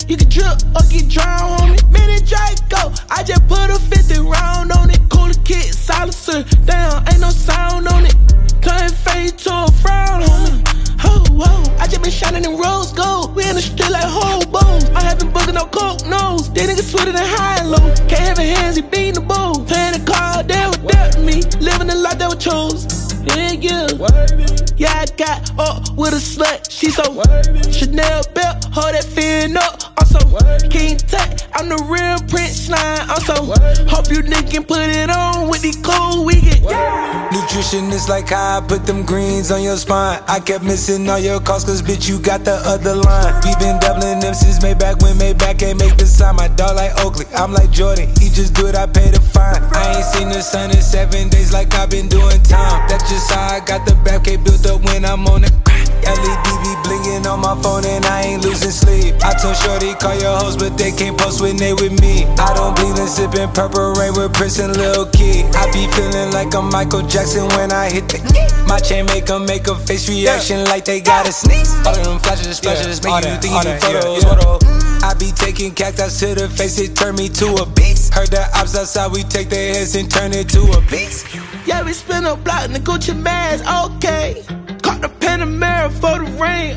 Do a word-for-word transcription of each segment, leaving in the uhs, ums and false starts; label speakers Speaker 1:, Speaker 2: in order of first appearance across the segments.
Speaker 1: You can drip or get drowned, homie. Mini Draco, I just put a fifty round on it. Cooler kid, silencer, damn, ain't no sound on it. Turn fade to a frown, homie. Oh, whoa, I just been shining in rose gold. We in the street like hobos. I haven't booked no coke nose. They niggas sweeter than high and low. Can't have a hands, he beating the bowl. Playing the card, they were dealt to me. Living the life they were chose. Yeah, yeah. Yeah, I got up with a slut. She so Chanel belt, hold that fin up. I'm so King Tut, I'm the real Prince Slime. I'm so hope you niggas can put it on with the cold we get.
Speaker 2: Nutrition is like how I put them greens on your spine. I kept missing all your calls cause bitch you got the other line. We been doubling them since Maybach when Maybach can't make the sign. My dog like Oakley, I'm like Jordan. He just do it, I pay the fine. I ain't seen the sun in seven days like I've been doing time. That's just how I got the back K built up when I'm on the L E D be blinking on my phone and I ain't losing sleep. I told Shorty call your hoes but they can't post when they with me. I don't bleed and sippin' Purple Rain with Prince and Lil Kid. I be feeling like I'm Michael Jackson when I hit the my chain make 'em make a face reaction like they gotta sneeze. All of them flashes, splashes, yeah, make you think you need photos. Yeah, yeah. I be taking cactus to the face, it turn me to a beast. Heard the ops outside, we take their heads and turn it to a beast.
Speaker 1: Yeah, we spin a block in the Gucci mask, okay. Caught the Panamera for the rain,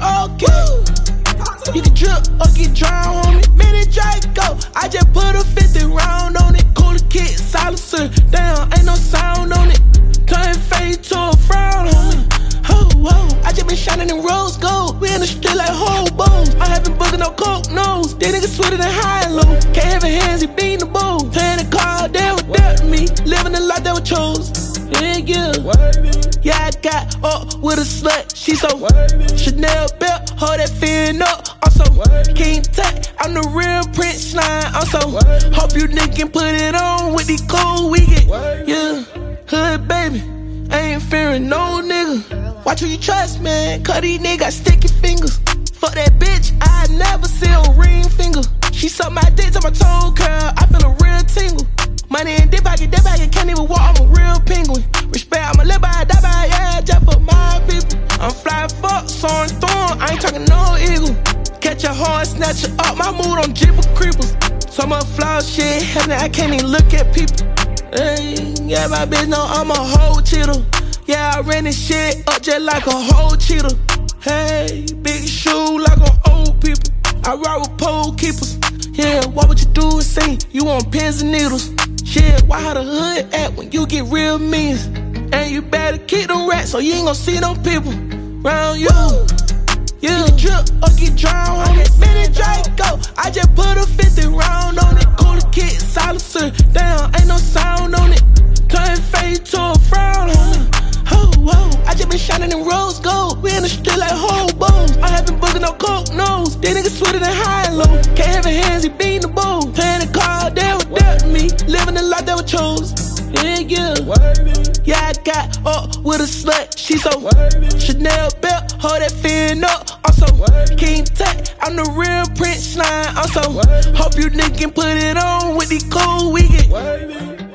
Speaker 1: okay. You can drip or get drowned, homie. Mini Draco, I just put a fifty round on it. Cooler kid, silencer, damn, ain't no sound on it. Turn fade to a frown, homie. Oh, whoa, I just been shining in rose gold. We in the street like hobos. I haven't booked no coke nose. They niggas sweeter than high and low. Can't have a hands, he beating the bowl. Playing the card, they were dealt to me. Living the life they were chose. Yeah, yeah. Yeah, I got up with a slut. She so Chanel belt, hold that fin up. I'm so King Tut, I'm the real Prince Slime. I'm so hope you niggas can put it on with the cold we get. Yeah, hood baby, I ain't fearing no nigga. Watch who you trust, man, cause these niggas got sticky fingers. Fuck that bitch, I never see a ring finger. She suck my dick to my toe curl, I feel a real tingle. Money in dip pocket, that pocket, can't even walk, I'm a real penguin. Respect, I'ma live by, die by, yeah, just for my people. I'm fly fuck, soaring thorn, I ain't talking no eagle. Catch a horn, snatch it up, my mood on Jeep with creepers. So much flaw shit, happening, I can't even look at people. Hey, yeah, my bitch know I'm a whole cheater. Yeah, I ran this shit up just like a whole cheater. Hey, big shoe like on old people. I ride with pole keepers. Yeah, what would you do is sing? You want pins and needles. Shit, why how the hood act when you get real mean? And you better keep them rats so you ain't gon' see no people round you. Yeah, you can drip or get drowned on it. Mini Draco, I just put a fifty round on it. Cooler kid, silencer, damn, ain't no sound on it. Turn fade to a frown, homie. Oh, whoa, I just been shining in rose gold. We in the street like hobos. I haven't booked no coke nose. They niggas sweeter than high and low. Can't have a hands, he beating the bowl. Playing the card, they were dealt to me. Living the life they were chose. Yeah, yeah. Yeah, I got up with a slut. She so Chanel belt, hold that fin up. I'm so King Tut, I'm the real Prince Slime. I'm so hope you niggas can put it on with the cold we get.